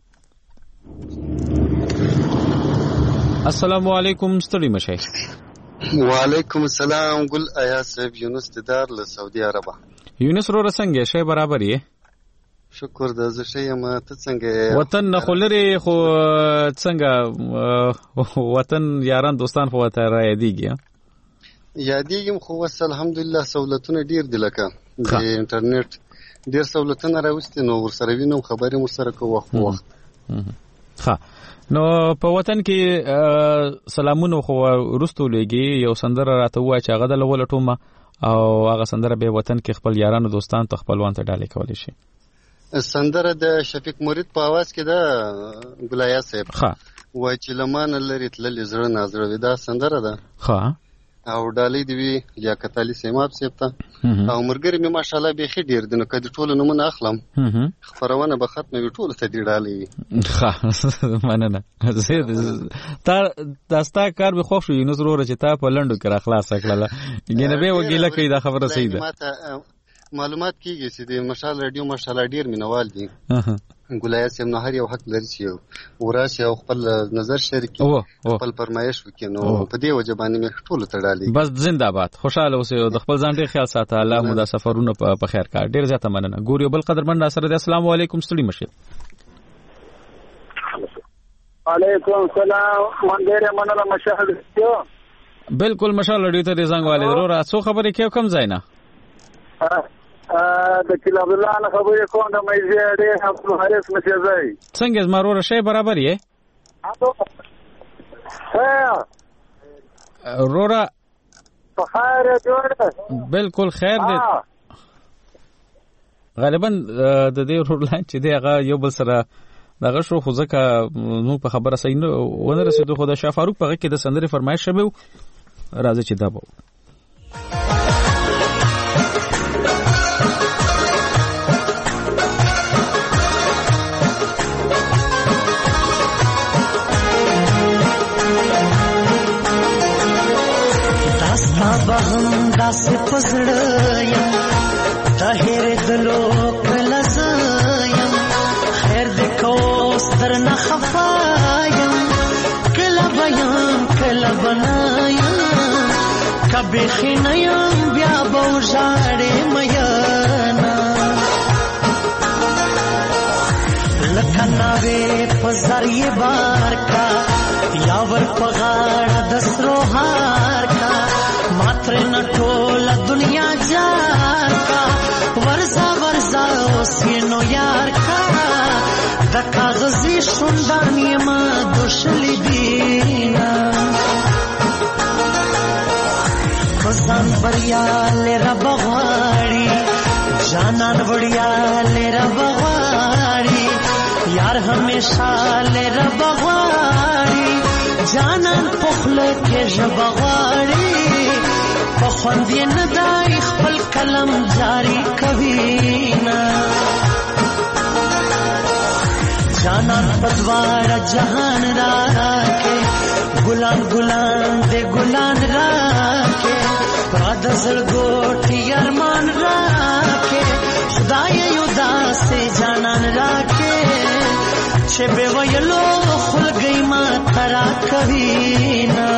السلام علیکم ستړي مشي. وعلیکم السلام ګل آیا صاحب یونس ددار له سعودي عربه. یونس رو رسنګ شي برابر یې. شکر د زه شي ما ته څنګه وطن خلری خو څنګه وطن یاران دوستان خو ته را یادېږي. یادېږم خو وس الحمدلله سہولتونه ډیر دي لکه د انټرنیټ ډیر سہولتونه راوستي نو ورسره وینم خبرې مو سره کوو وخت وخت ها نو په وطن کې سلامونه خو ورستو لګي یو سندره راته وای چې هغه د لولټومه او هغه سندره به وطن کې خپل یارانو دوستان ته خپلوان ته ډالې کولی شي. سندره د شفیق مرید په आवाज کې دا ګلایا صاحب ها وای چې لمان لري تل زړه نازړه دا سندره ده. ها او ډالۍ دی وی لیاقت علي سیماب صاحب ته او مرګري مې ماشاءالله به خې ډیر دنه کدي ټول نمونه اخلم خبرونه به ختمه وی ټول ته دی ډالۍ ها مننه زه تا داستا کار به خوښ شو نو ضرور چې تا په لندو کې را خلاص کړله ینه به وګیله کوي دا خبره صحیح ده. معلومات کیږي چې د مشال رادیو ماشاءالله ډیر مینوال دي. ګلایه سیم نه هر یو حق لري چې وراسي او خپل نظر شریک خپل فرمایش وکړي نو په دې وجه باندې مې ټول تړالي. بس زنده‌باد خوشاله اوسئ د خپل ځان ډیر خیال ساته. الله مو دا سفرونه په خیر کار. ډیر زیاته مننه. ګور یو بل قدرمن را سره د السلام علیکم ستړي مشه. وعلیکم السلام من ډیر مننه مشاهده. بالکل مشال رډیو ته د زنګ والي ضرور تاسو خبرې کوي کم ځای نه د کله عبد الله نه خبرې کوم د مېزه ډېر عبد الحارث مشه ځای څنګه زمارو شی برابر یې ها رورا خیر جوړ بالکل خیر دی. غالبا د دې رور لاین چې دی هغه یو بل سره دغه شو خو ځکه نو په خبره صحیح نه ونه رسیدو. خو د شاه فاروق په کې د سندرې فرمایش شوه راځي چې دا به بهم داس پزړیم طاهر دلو کلزایم خیر د کو ستر نه خفایم کله بیان کله بنایم کبه خنایم بیا بوجاړې میانا لکناوې پزړې بار کا یاور پغاړه دسرو هار کا ماتر نټول دنیا جار کا ورزا ورزا اوسینو یار کا د کاغذی شوندانی ما دوشلی دینا خزان بریا لرا بغواړي جانان وړیا لرا بغواړي یار همیشا لرا بغواړي جانان پخله کې ژبغواړي په خوند یې نه دای خپل کلم جاری کوي نا جانان پدوار جهان راکې ګلان ګلان دې ګلان راکې پراد زړګوټي ارمان راکې خدای یو داسې جانان راکې چې به ویلو خلګي ما ترا کوي نا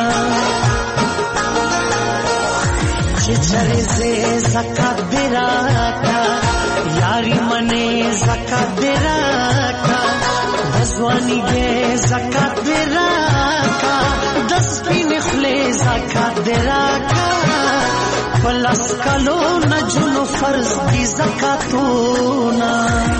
چې چرې زه زکات دراکا یاري منه زکات دراکا دزوانی کې زکات دراکا دس پینې خله زکات دراکا پلس کلو نجلو فرض دي زکاتونه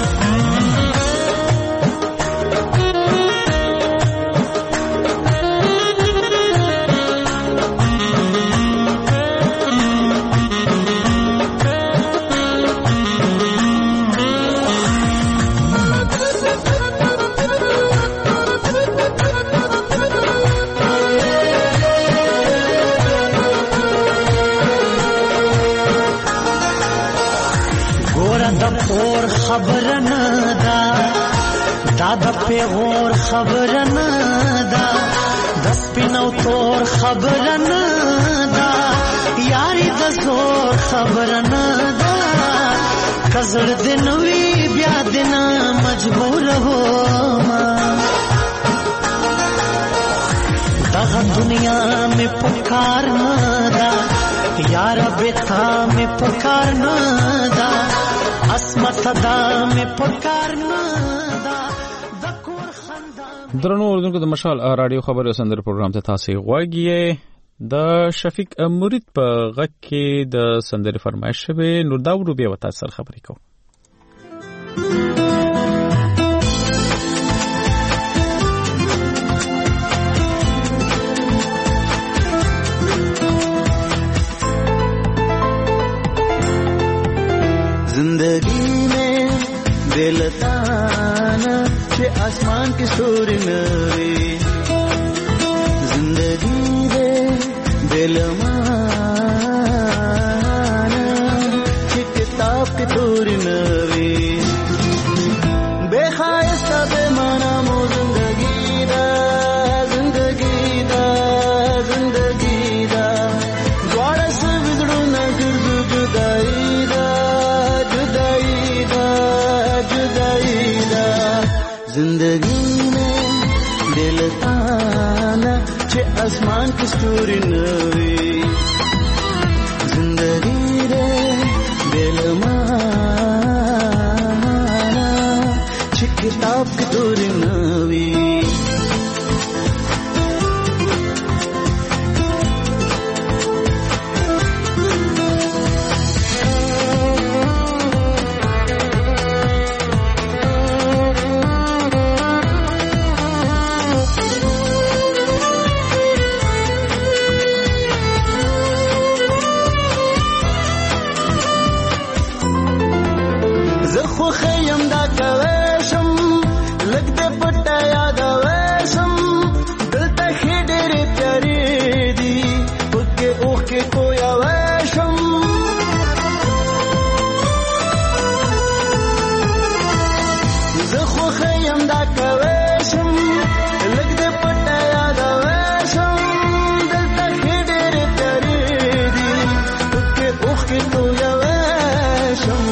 خبر نه دا دا د پیغور خبر نه دا د سپینو تور خبر نه دا یاري د زور خبر نه دا کزړ د نوې بیا د نه مجبور و ما دغه دنیا می پکار نه دا یار بیتا می پکار نه دا اسمت دا می پکار نه دا د کور خندا. درنو اوردونکو د مشال رادیو خبرو سندر پروګرام ته تاسو غوږی د شفیق مرید په غږ کې د سندر فرمایش شوه نور دا ورو به وتا سره خبرې کو. दिलमाना कि किताब की तोर नवी बेखायस्ता बेमाना मो जिंदगी दा जिंदगी दा जिंदगी दा द्वारा से बिगड़ो न गिरदू जुदाई दा जुदाई दा जुदाई दा जिंदगी में दिल ताना चे आसमान की स्टोरी नवी जिंदगी रे दिल माना चे किताब की स्टोरी नवी خيم دا کوشم لګ دې پټه یاد وشم دلته خېډېر پیارې دي پکې اوخ کې کویا وشم زه خو خيم دا کوشم لګ دې پټه یاد وشم دلته خېډېر پیارې دي پکې اوخ کې کویا وشم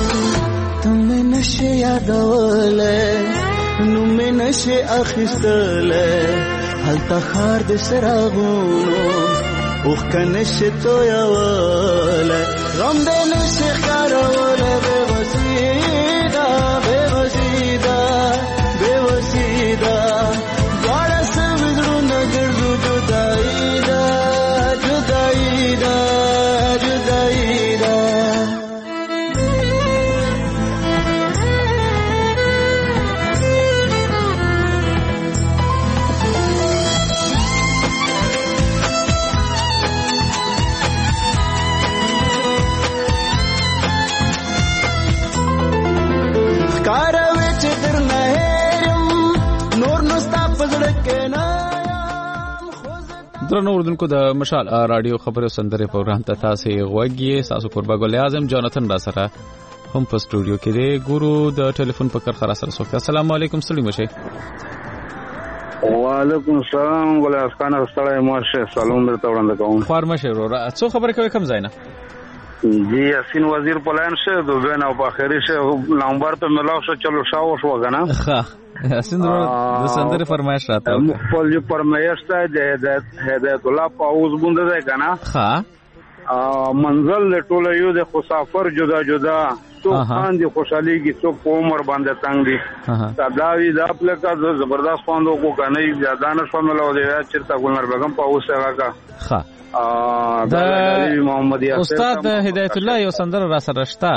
نشه یادوله نو مې نشه اخیستله هلته خار د سراغونو اوخ کنشه تویوله غم د نشه خاروله بے وسیدا بے وسیدا بے وسیدا دواړه سمدرو نګرځو جدائی دا جدائی دا جدائی دا درنو اوردونکو د مشال رادیو خبرو سندره پروګرام ته تاسو غوږی تاسو قربا ګل اعظم جاناتن را سره هم په سټوډیو کې دی ګورو د ټلیفون په کار خلاص سره سوکا السلام علیکم ستړي مشه وعلیکم السلام ګل اسکان استړی مشه سلام درته وړاندې کوم فارمشه ورو څو خبره کوي کم ځای نه جی یاسین وزیر پلان شه د بین او په اخري شه نومبر ته ملاو شو چلو شاو شو غنا ها یاسین ورو د سندره فرمایش راته خپل جو فرمایش ته د هدایت هدایت الله پاوز بوند ده کنه ها منزل ټوله یو د مسافر جدا جدا څو خان دي خوشحالي کی څو عمر باندې تنگ دي تداوی د خپل کا زبردست پاندو کو کنه زیاده نشو ملو دی چرته ګلنر بیگم پاوز څنګه کا ها د محمد یاسر استاد هدایت الله یو سندره را سره شتا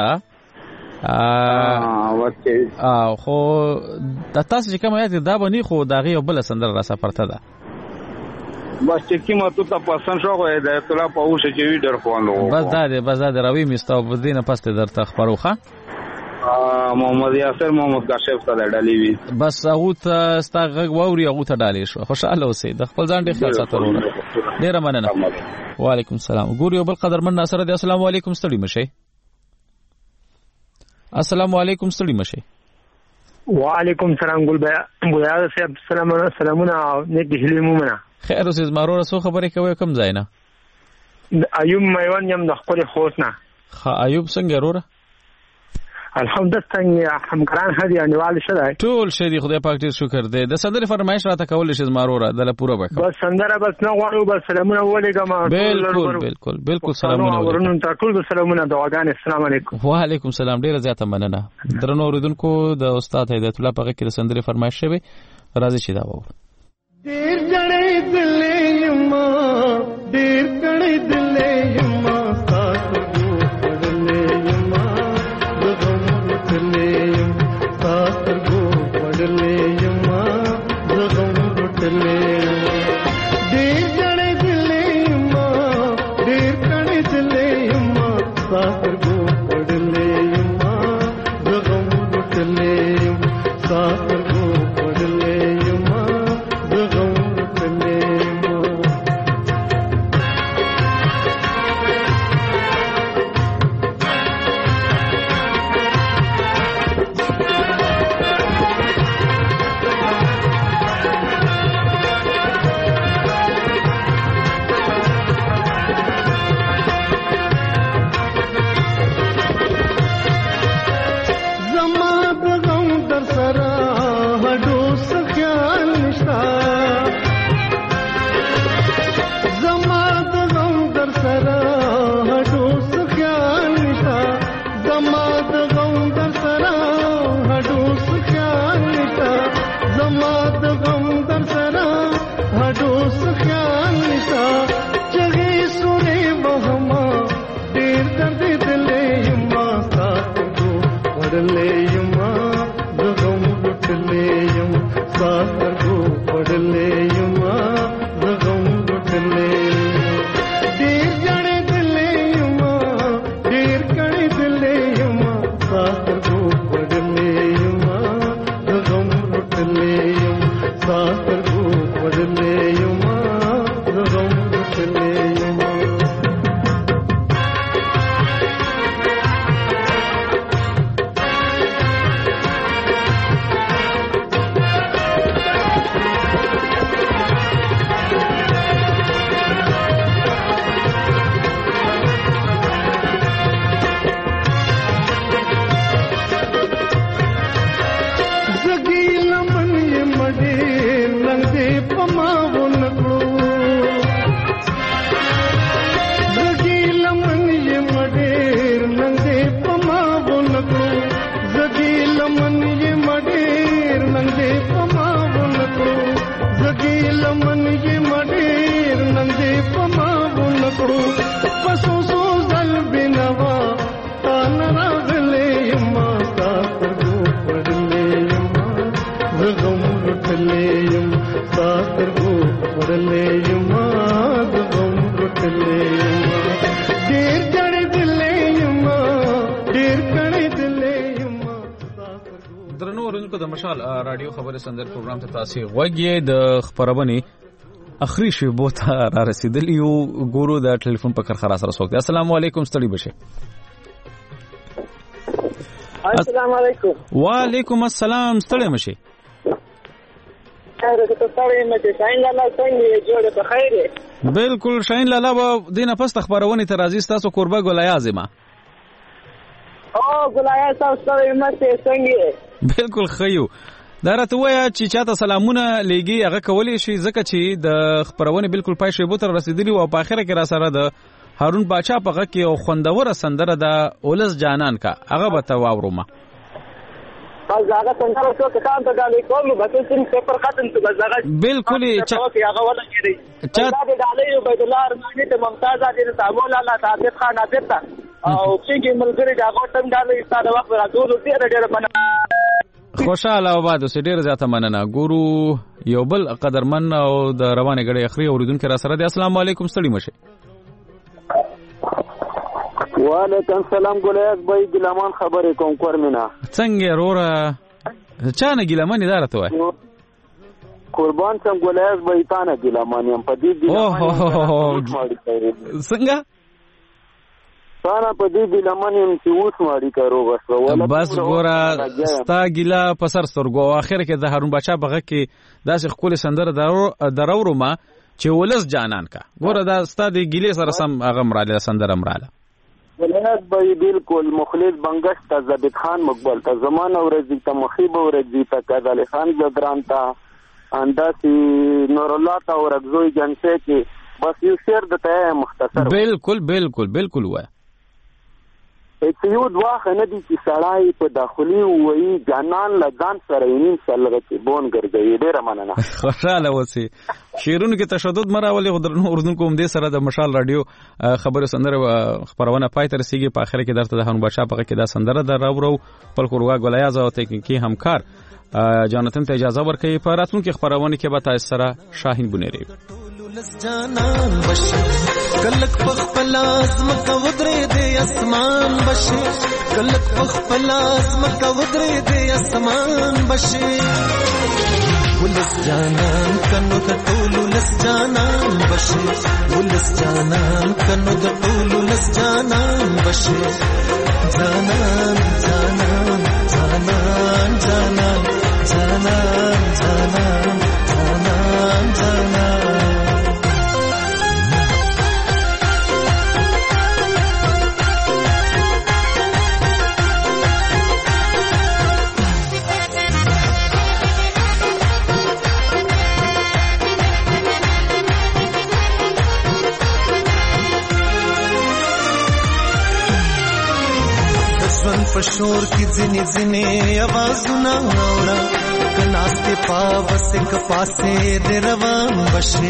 ا خو د تاسو چې کوم یاد دا بني خو داغه یو بل سندره را سفرته ده بس چې کیمه تو ته پسند شو غو هدایت الله په اوسه چې وی ډر خوانو بس دا دې بس دا روي مستو بدینه پسته درته خبروخه محمد یاسر محمد کاشف ته ډالې وی بس هغه ته ستغه ووري هغه ته ډالې شو خوشاله اوسې د خپل ځان ډیر خیال ساتلو ډیر مننه وعلیکم السلام ګوري بل قدرمن ناصر دی السلام علیکم ستړي مشه السلام علیکم ستړي مشه وعلیکم السلام ګل بیا بیا صاحب سلام سلامونه نیک دې مومنه خیر اوسې زمارو سو خبرې کوي کم ځای نه ایوب میوان یم د خپل خوښنه ها ایوب څنګه وروره الحمدلله همکاران هدي انوال شدای ټول شدي خدای پاک دې شکر دې د سندره فرمایش راته کول شي زماروره د پوره وکړه بس سندره بس نه غواړو بس سلامونه ولېګم بالکل بالکل بالکل سلامونه ورونو ته ټول سلامونه دعاګانې السلام علیکم وعلیکم السلام ډیره زیاته مننه درنو اوریدونکو د استاد هدایت الله په کې د سندره فرمایش شوی راځي چې دا وو ډیر جړې دلې یما ډیر کړې دلې یما تاسو پړلې یما دغم وټلې تاسو پړلې یما دغم وټلې ډیر جړې دلې یما ډیر کړې دلې یما تاسو پړلې یما دغم وټلې تاسو اوریدونکو د مشال رادیو خبري سندر پروګرام ته تاسو غوږی د خبرونه اخري شی بوته را رسیدلی یو ګورو د ټلیفون په کار خلاص رسوک دی. السلام علیکم ستړي بشه. السلام علیکم. وعلیکم السلام ستړي مشه. خیر ته ستړي مشه. شاین لاله څنګه جوړه په خیره؟ بالکل شاین لاله و دینه پس خبرونه ته راځي تاسو قربا ګلایازما. او ګلایاز تاسو ستړي مشه څنګه؟ بالکل خیو. دا راته وایي چې چاته سلامونه لګي هغه کولی شي ځکه چې د خبرونه بالکل پای شی بوتر رسیدلی او په اخره کې را سره د هارون باچا په غږ کې او خوندوره سندره د اولس جانان کا هغه به ته واورومه. بس هغه څنګه څو کسان ته ډالې کوم به څنګه پیپر ختم څه بس هغه بالکل چې هغه ولا کېږي چا د ډالې عبد الله ارمانی ته ممتاز د سامول الله تعالی خان عبد او څنګه ملګری دا غوټم ډالې ستاسو وخت راځو ډېر ډېر مننه. خوشاله آباد اوسې ډېر زیاته مننه. ګورو یو بل قدرمن او د روانې غړي اخري اوریدونکو را سره دی. السلام علیکم ستړي مشه. وعلیکم السلام ګلیاز بای ګلمان خبرې کوم کورمینا څنګه رورا چانه ګلمان اداره وای قربان سم ګلیاز بای تانه ګلمان يم په دې ګلمان څنګه تانا په دې ګلمان يم چې اوس ماړي کارو غوښته بس ګورا ستا ګلا په سر سترګو اخر کې د هارون بچا بغه کې داسې خپل سندره درورو ما چې ولس جانان کا ګورا دا ستا د ګلې سره سم هغه مراله سندره مراله ولایت به بالکل مخلص بنگش تا زبید خان مقبل تا زمان ورزی تا مخیب ورزی تا کذالی خان جدران تا انداسی نور الله تا ورگزوی جنسے کی بس یو شیر دتا ہے مختصر بالکل بالکل بالکل ہوا ایک یو دوا خندی کی سړای په داخلي وای جانان لزان سره ان شاء الله چې بون ګرځي ډیره مننه. خوشاله اوسئ. شیرونو کې تشدد مراولي اردن کوم دې سره د مشال رادیو خبرو سندره خبرونه پای تر سیږي په اخر کې درته د هارون بادشاہ په کې دا سندره دراورو خپل کوروا ګلایاز او تکنیکی همکار جانتن ته اجازه ورکړي په راتلونکو خبرونه کې به تاسو سره شاهین بنيري جانان بشه کلک پخپلاز مکه ودرې دې اسمان بشه کلک پخپلاز مکه ودرې دې اسمان بشه ولس جانان کنو د ټولو لس جانان بشه ولس جانان کنو د ټولو لس جانان بشه جانان جانان جانان جانان جانان جانان جانان جانان پشور کی ځنې ځنې आवाजونه اورا کناسته پاوسه کپاسه د روان بشه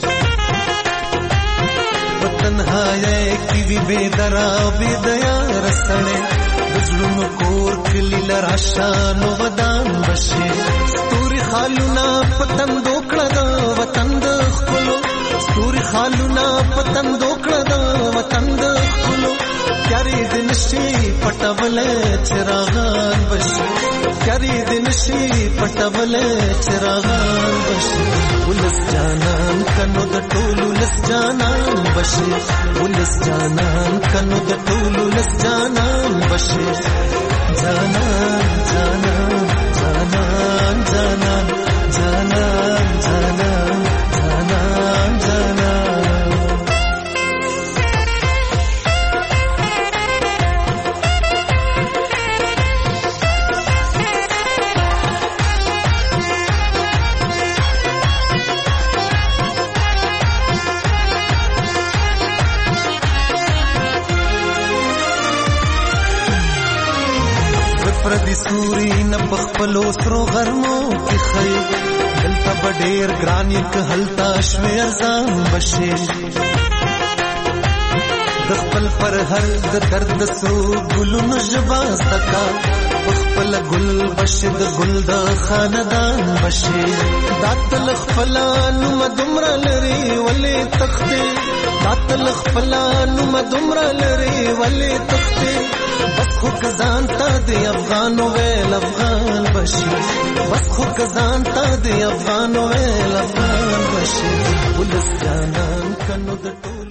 وطن هاي کی وی بے درا بے دیا رسړې بزړونو کور کلی لراشانو ودان بشه ستوري خالونا پتن دوکړه د وطن د خلو ستوري خالونا پتن دوکړه د وطن د خلو کری دن شي پټول چراغان بشي کری دن شي پټول چراغان بشي ولس جانان کنو د ټولو لس جانان بشي ولس جانان کنو د ټولو لس جانان بشي جانان جانان جانان جانان جانان جانان جانان جانان پردی سوري نه پخپلو سرو غرمو کې خي دلته بډیر ګران یک هلتا شوي ارزان بشي د خپل پر هر د درد سرو ګلونو جبا سکا خپل ګل بشد ګل د خاندان بشي داتل خپلانو مدمر لري ولې تخته قاتل خپلانو مدمر لري ولې تختې بس خو کزان ته د افغان ویل افغان بشي بس خو کزان ته د افغان ویل افغان بشي ولس جانان کنو د